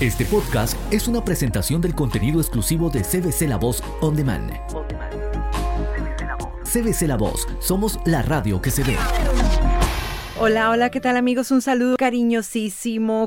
Este podcast es una presentación del contenido exclusivo de CBC La Voz On Demand. CBC La Voz, somos la radio que se ve. Hola, hola, ¿qué tal amigos? Un saludo cariñosísimo.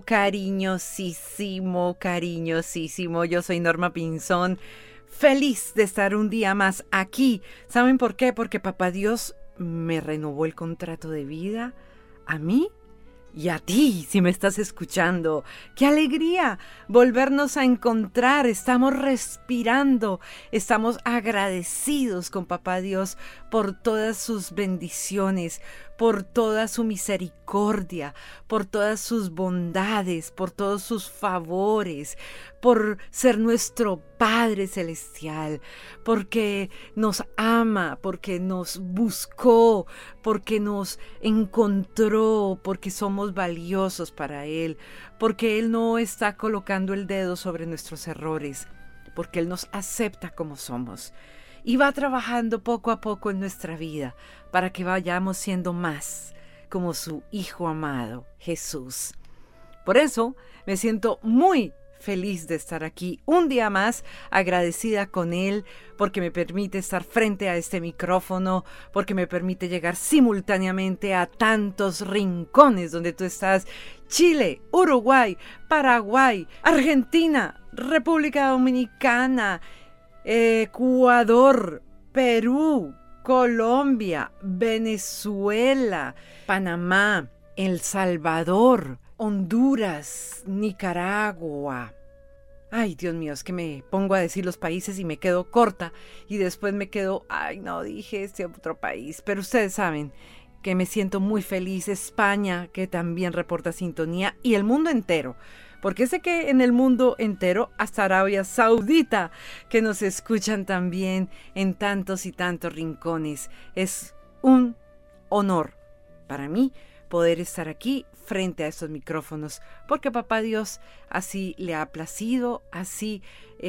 Yo soy Norma Pinzón, feliz de estar un día más aquí. ¿Saben por qué? Porque Papá Dios me renovó el contrato de vida a mí y a ti, si me estás escuchando. ¡Qué alegría volvernos a encontrar! Estamos respirando, estamos agradecidos con Papá Dios por todas sus bendiciones, por toda su misericordia, por todas sus bondades, por todos sus favores, por ser nuestro Padre Celestial, porque nos ama, porque nos buscó, porque nos encontró, porque somos valiosos para Él, porque Él no está colocando el dedo sobre nuestros errores, porque Él nos acepta como somos. Y va trabajando poco a poco en nuestra vida para que vayamos siendo más como su Hijo amado, Jesús. Por eso me siento muy feliz de estar aquí un día más, agradecida con Él, porque me permite estar frente a este micrófono, porque me permite llegar simultáneamente a tantos rincones donde tú estás: Chile, Uruguay, Paraguay, Argentina, República Dominicana, Ecuador, Perú, Colombia, Venezuela, Panamá, El Salvador, Honduras, Nicaragua. Ay, Dios mío, es que me pongo a decir los países y me quedo corta y después me quedo, ay, no dije este otro país, pero ustedes saben que me siento muy feliz. España, que también reporta sintonía, y el mundo entero. Porque sé que en el mundo entero, hasta Arabia Saudita, que nos escuchan también en tantos y tantos rincones. Es un honor para mí poder estar aquí frente a estos micrófonos, porque Papá Dios así le ha placido, así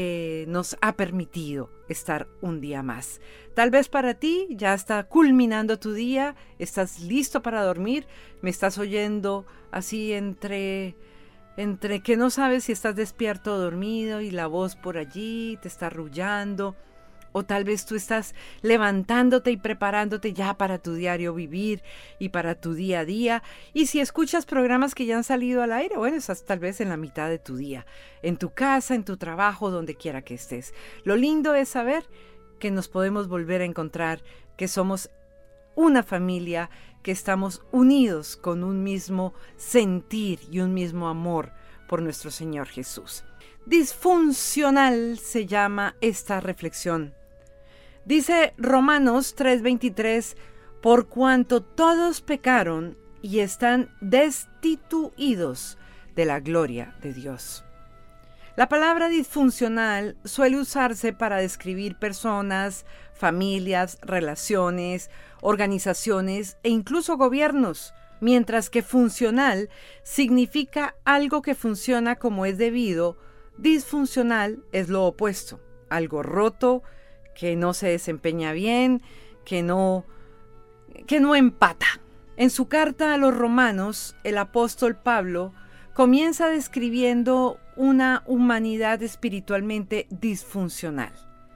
nos ha permitido estar un día más. Tal vez para ti ya está culminando tu día, estás listo para dormir, me estás oyendo así entre que no sabes si estás despierto o dormido y la voz por allí te está arrullando, o tal vez tú estás levantándote y preparándote ya para tu diario vivir y para tu día a día. Y si escuchas programas que ya han salido al aire, bueno, estás tal vez en la mitad de tu día, en tu casa, en tu trabajo, donde quiera que estés. Lo lindo es saber que nos podemos volver a encontrar, que somos una familia, que estamos unidos con un mismo sentir y un mismo amor por nuestro Señor Jesús. Disfuncional se llama esta reflexión. Dice Romanos 3:23, por cuanto todos pecaron y están destituidos de la gloria de Dios. La palabra disfuncional suele usarse para describir personas, familias, relaciones, organizaciones e incluso gobiernos, mientras que funcional significa algo que funciona como es debido. Disfuncional es lo opuesto, algo roto, que no se desempeña bien, que no empata. En su carta a los Romanos, el apóstol Pablo comienza describiendo una humanidad espiritualmente disfuncional.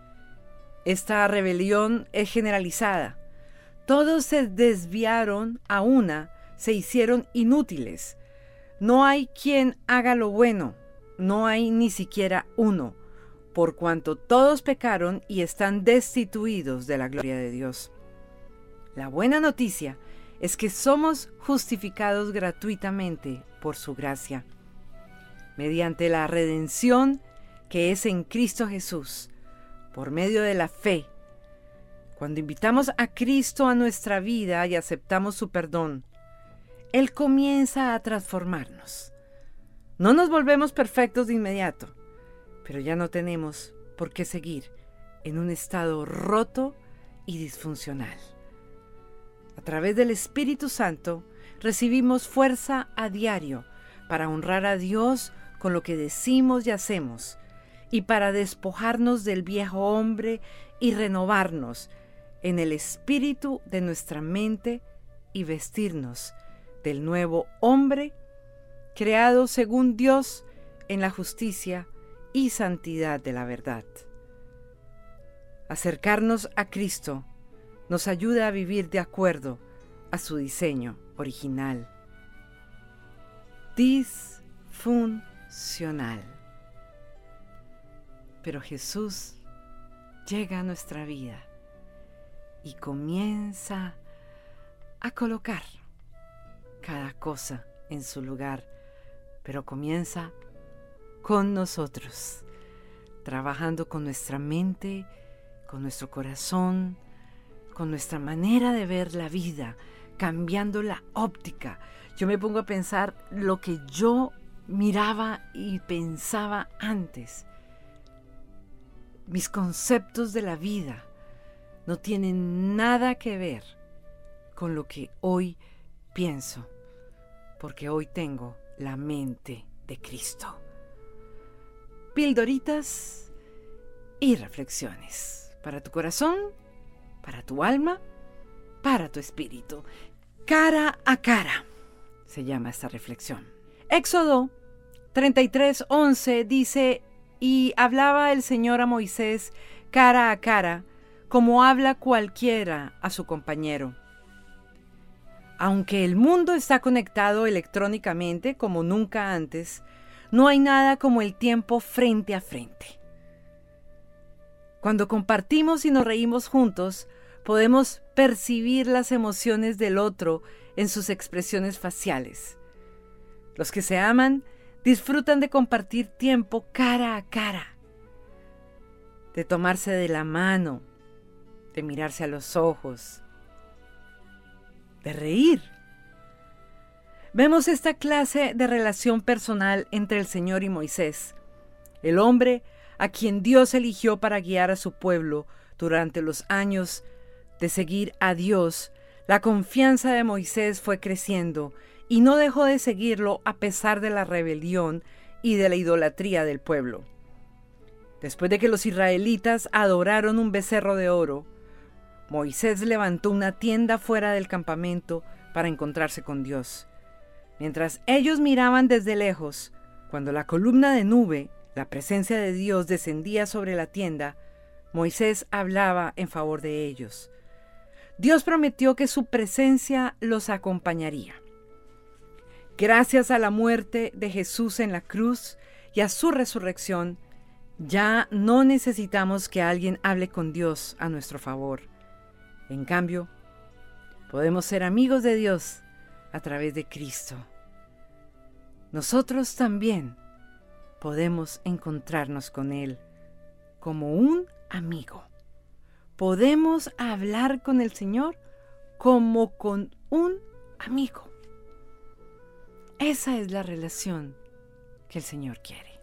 Esta rebelión es generalizada. Todos se desviaron a una, se hicieron inútiles. No hay quien haga lo bueno, no hay ni siquiera uno, por cuanto todos pecaron y están destituidos de la gloria de Dios. La buena noticia es que somos justificados gratuitamente por su gracia, mediante la redención que es en Cristo Jesús, por medio de la fe. Cuando invitamos a Cristo a nuestra vida y aceptamos su perdón, Él comienza a transformarnos. No nos volvemos perfectos de inmediato, pero ya no tenemos por qué seguir en un estado roto y disfuncional. A través del Espíritu Santo recibimos fuerza a diario para honrar a Dios con lo que decimos y hacemos, y para despojarnos del viejo hombre y renovarnos en el espíritu de nuestra mente y vestirnos del nuevo hombre creado según Dios en la justicia y santidad de la verdad. Acercarnos a Cristo nos ayuda a vivir de acuerdo a su diseño original. Disfuncional. Pero Jesús llega a nuestra vida y comienza a colocar cada cosa en su lugar, pero comienza con nosotros, trabajando con nuestra mente, con nuestro corazón, con nuestra manera de ver la vida, cambiando la óptica. Yo me pongo a pensar lo que yo miraba y pensaba antes. Mis conceptos de la vida no tienen nada que ver con lo que hoy pienso, porque hoy tengo la mente de Cristo. Pildoritas y reflexiones para tu corazón, para tu alma, para tu espíritu. Cara a cara se llama esta reflexión. Éxodo 33:11 dice: y hablaba el Señor a Moisés cara a cara, como habla cualquiera a su compañero. Aunque el mundo está conectado electrónicamente como nunca antes, no hay nada como el tiempo frente a frente. Cuando compartimos y nos reímos juntos, podemos percibir las emociones del otro en sus expresiones faciales. Los que se aman disfrutan de compartir tiempo cara a cara, de tomarse de la mano, de mirarse a los ojos, de reír. Vemos esta clase de relación personal entre el Señor y Moisés, el hombre a quien Dios eligió para guiar a su pueblo durante los años de seguir a Dios. La confianza de Moisés fue creciendo y no dejó de seguirlo a pesar de la rebelión y de la idolatría del pueblo. Después de que los israelitas adoraron un becerro de oro, Moisés levantó una tienda fuera del campamento para encontrarse con Dios. Mientras ellos miraban desde lejos, cuando la columna de nube, la presencia de Dios, descendía sobre la tienda, Moisés hablaba en favor de ellos. Dios prometió que su presencia los acompañaría. Gracias a la muerte de Jesús en la cruz y a su resurrección, ya no necesitamos que alguien hable con Dios a nuestro favor. En cambio, podemos ser amigos de Dios a través de Cristo. Nosotros también podemos encontrarnos con Él como un amigo. Podemos hablar con el Señor como con un amigo. Esa es la relación que el Señor quiere.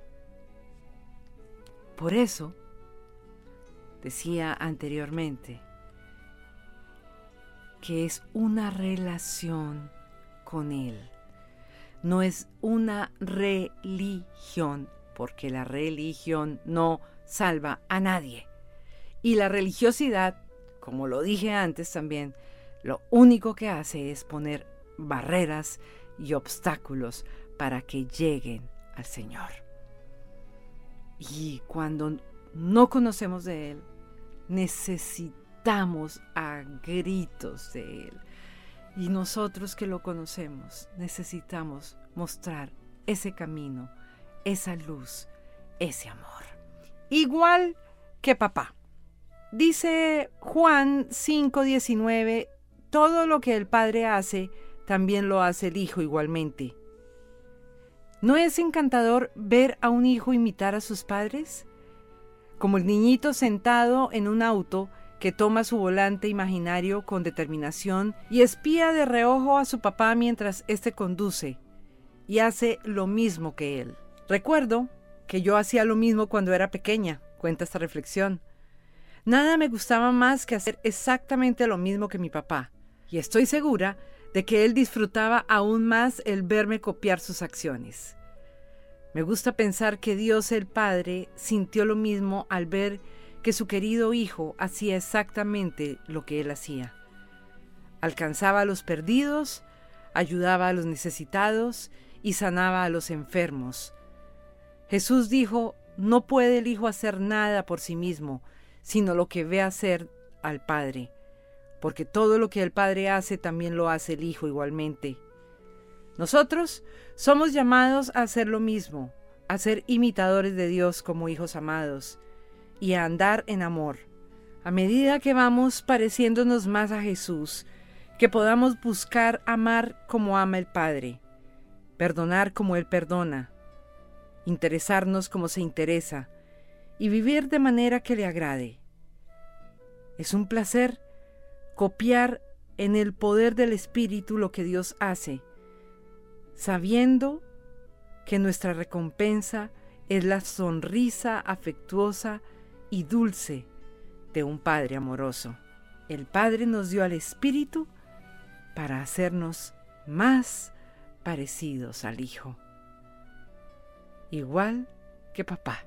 Por eso, decía anteriormente, que es una relación con Él. No es una religión, porque la religión no salva a nadie. Y la religiosidad, como lo dije antes también, lo único que hace es poner barreras y obstáculos para que lleguen al Señor. Y cuando no conocemos de Él, necesitamos a gritos de Él. Y nosotros que lo conocemos, necesitamos mostrar ese camino, esa luz, ese amor. Igual que papá. Dice Juan 5:19, todo lo que el Padre hace, también lo hace el Hijo igualmente. ¿No es encantador ver a un hijo imitar a sus padres? Como el niñito sentado en un auto que toma su volante imaginario con determinación y espía de reojo a su papá mientras éste conduce y hace lo mismo que él. Recuerdo que yo hacía lo mismo cuando era pequeña, cuenta esta reflexión. Nada me gustaba más que hacer exactamente lo mismo que mi papá, y estoy segura de que él disfrutaba aún más el verme copiar sus acciones. Me gusta pensar que Dios el Padre sintió lo mismo al ver que su querido hijo hacía exactamente lo que él hacía. Alcanzaba a los perdidos, ayudaba a los necesitados y sanaba a los enfermos. Jesús dijo, no puede el Hijo hacer nada por sí mismo, sino lo que ve hacer al Padre, porque todo lo que el Padre hace también lo hace el Hijo igualmente. Nosotros somos llamados a hacer lo mismo, a ser imitadores de Dios como hijos amados y a andar en amor. A medida que vamos pareciéndonos más a Jesús, que podamos buscar amar como ama el Padre, perdonar como Él perdona, interesarnos como se interesa y vivir de manera que le agrade. Es un placer copiar en el poder del Espíritu lo que Dios hace, sabiendo que nuestra recompensa es la sonrisa afectuosa y dulce de un Padre amoroso. El Padre nos dio al Espíritu para hacernos más parecidos al Hijo, igual que papá.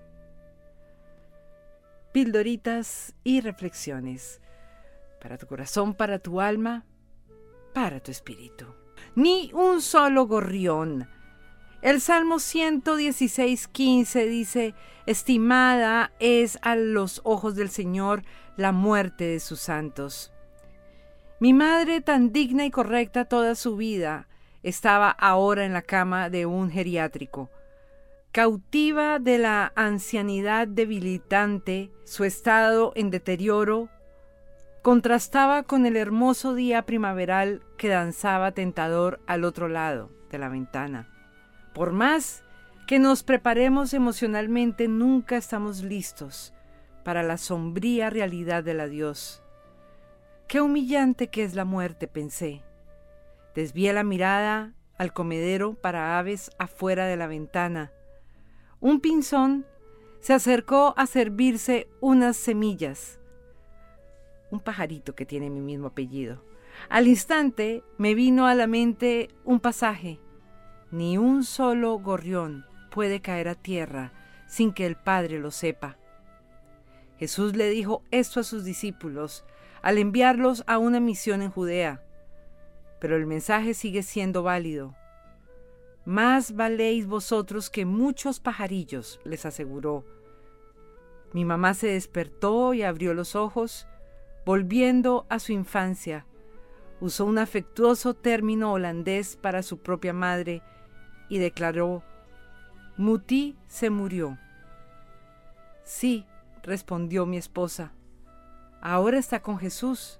Pildoritas y reflexiones para tu corazón, para tu alma, para tu espíritu. Ni un solo gorrión. El Salmo 116:15 dice, estimada es a los ojos del Señor la muerte de sus santos. Mi madre, tan digna y correcta toda su vida, estaba ahora en la cama de un geriátrico. Cautiva de la ancianidad debilitante, su estado en deterioro contrastaba con el hermoso día primaveral que danzaba tentador al otro lado de la ventana. Por más que nos preparemos emocionalmente, nunca estamos listos para la sombría realidad del adiós. Qué humillante que es la muerte, pensé. Desvié la mirada al comedero para aves afuera de la ventana. Un pinzón se acercó a servirse unas semillas. Un pajarito que tiene mi mismo apellido. Al instante me vino a la mente un pasaje. Ni un solo gorrión puede caer a tierra sin que el Padre lo sepa. Jesús le dijo esto a sus discípulos al enviarlos a una misión en Judea. Pero el mensaje sigue siendo válido. Más valéis vosotros que muchos pajarillos, les aseguró. Mi mamá se despertó y abrió los ojos, volviendo a su infancia. Usó un afectuoso término holandés para su propia madre y declaró, Muti se murió. Sí, respondió mi esposa, ahora está con Jesús.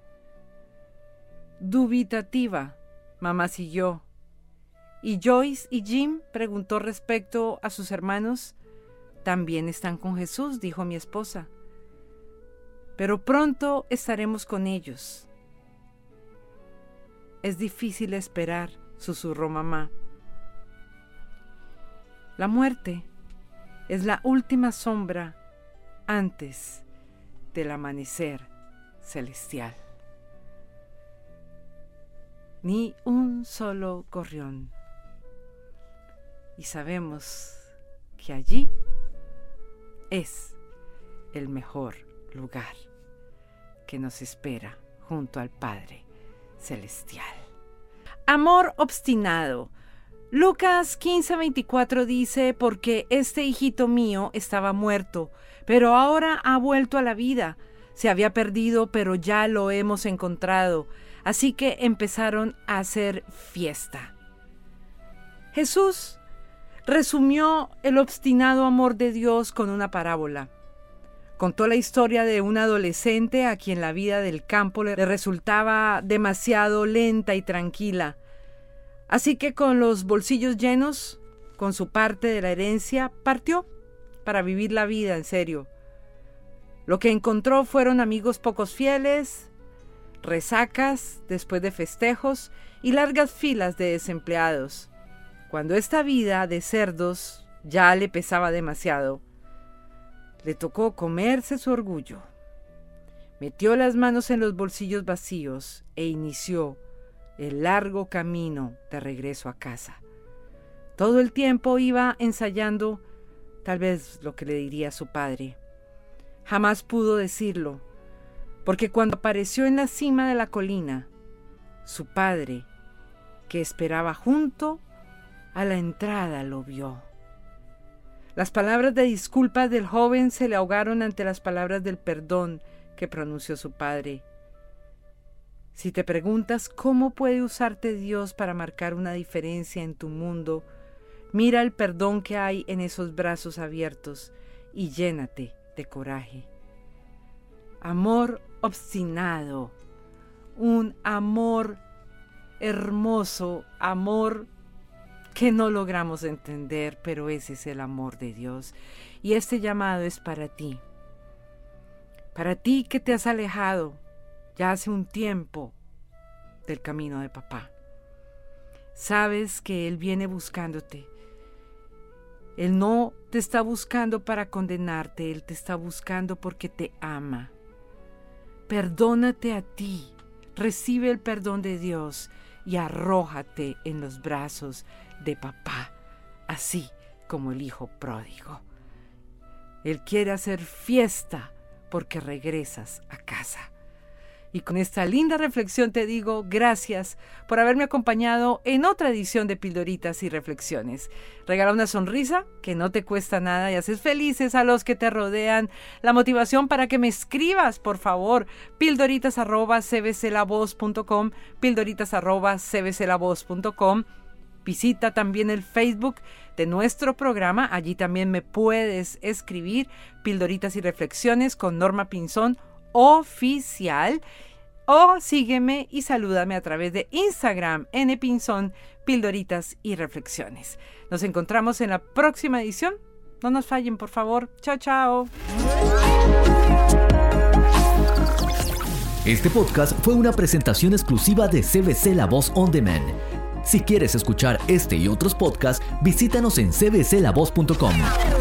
Dubitativa, mamá siguió. ¿Y Joyce y Jim? Preguntó respecto a sus hermanos. También están con Jesús, dijo mi esposa. Pero pronto estaremos con ellos. Es difícil esperar, susurró mamá. La muerte es la última sombra antes del amanecer celestial. Ni un solo gorrión. Y sabemos que allí es el mejor lugar que nos espera junto al Padre Celestial. Amor obstinado. Lucas 15:24 dice, porque este hijito mío estaba muerto, pero ahora ha vuelto a la vida. Se había perdido, pero ya lo hemos encontrado. Así que empezaron a hacer fiesta. Jesús resumió el obstinado amor de Dios con una parábola. Contó la historia de un adolescente a quien la vida del campo le resultaba demasiado lenta y tranquila. Así que con los bolsillos llenos, con su parte de la herencia, partió para vivir la vida en serio. Lo que encontró fueron amigos pocos fieles, resacas después de festejos y largas filas de desempleados. Cuando esta vida de cerdos ya le pesaba demasiado, le tocó comerse su orgullo. Metió las manos en los bolsillos vacíos e inició el largo camino de regreso a casa. Todo el tiempo iba ensayando tal vez lo que le diría su padre. Jamás pudo decirlo, porque cuando apareció en la cima de la colina, su padre, que esperaba junto a la entrada, lo vio. Las palabras de disculpa del joven se le ahogaron ante las palabras del perdón que pronunció su padre. Si te preguntas cómo puede usarte Dios para marcar una diferencia en tu mundo, mira el perdón que hay en esos brazos abiertos y llénate de coraje. Amor obstinado, un amor hermoso, amor que no logramos entender, pero ese es el amor de Dios. Y este llamado es para ti que te has alejado ya hace un tiempo del camino de papá. Sabes que Él viene buscándote. Él no te está buscando para condenarte, Él te está buscando porque te ama. Perdónate a ti, recibe el perdón de Dios y arrójate en los brazos de papá, así como el hijo pródigo. Él quiere hacer fiesta porque regresas a casa. Y con esta linda reflexión te digo gracias por haberme acompañado en otra edición de Pildoritas y Reflexiones. Regala una sonrisa que no te cuesta nada y haces felices a los que te rodean. La motivación para que me escribas, por favor, pildoritas@cbclavoz.com, pildoritas@cbclavoz.com. Visita también el Facebook de nuestro programa. Allí también me puedes escribir Pildoritas y Reflexiones con Norma Pinzón Oficial, o sígueme y salúdame a través de Instagram, Pinzón, Pildoritas y Reflexiones. Nos encontramos en la próxima edición. No nos fallen, por favor. Chao, chao. Este podcast fue una presentación exclusiva de CBC La Voz On Demand. Si quieres escuchar este y otros podcasts, visítanos en cbclavoz.com.